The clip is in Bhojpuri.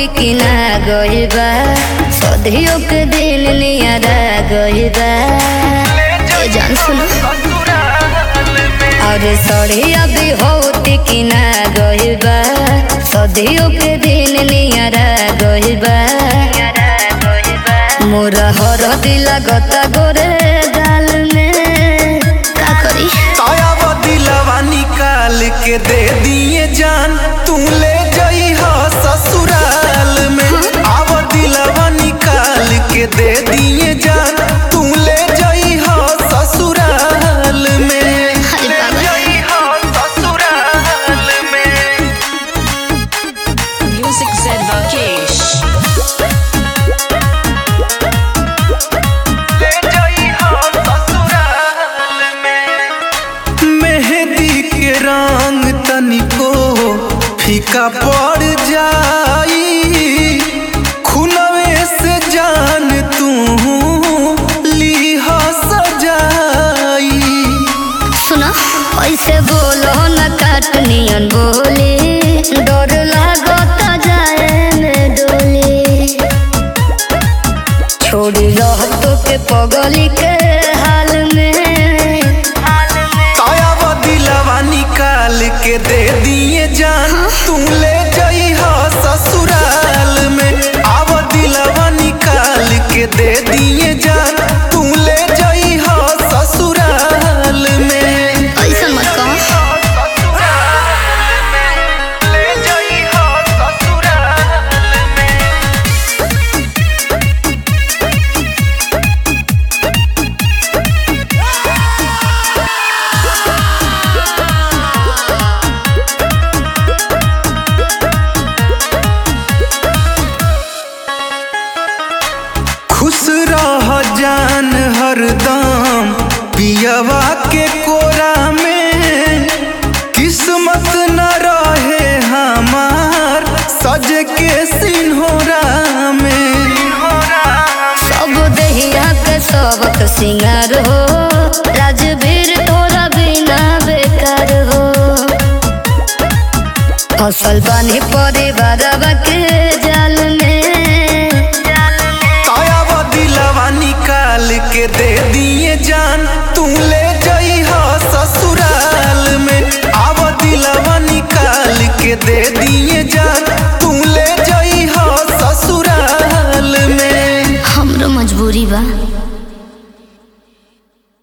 टिकिना गइल बा सदियों के दिल नियारा गइल बा ए जान सुनो अरे सड़िया भी हो टिकिना गइल बा सदियों के दिल नियारा गइल बा मोरा हरदी लागता गोरे गाल में का करी ताया दिलवा निकाल के दे दिए जान तू ले जाई हा ससुराल में आव दिलवा निकाल के दे दिए जान तू ले जाई हा ससुराल में ले जाई हा ससुराल में Music said Vakesh. ले जाई हा ससुराल में मेहंदी के रंग तनिको फीका पड़ जाई खुनवे से जान तू लीहा सजाई सुना ऐसे बोलो न काटनियन बोली डर लागता जाए में डोली छोड़ी रहतो के पगली के हाल में ताया दिलवा निकाल के दे दिए जान तू ले जाई हा ससुराल में आव दिलवा निकाल के दे दिए जान तू ले जाई हा ससुराल में ऐसा मत कहो ले जाई हा ससुराल में खुश रह जान हरदम पियवा के कोरा में किस्मत न रहे हमार सज के सिन्होरा में सब दहिया के सबक सिंगार हो राजवीर तोरा बिना बेकार हो फसल बानी परिवार के जाल में ताया दिलवा निकाल के दे दिए जान तू ले जाई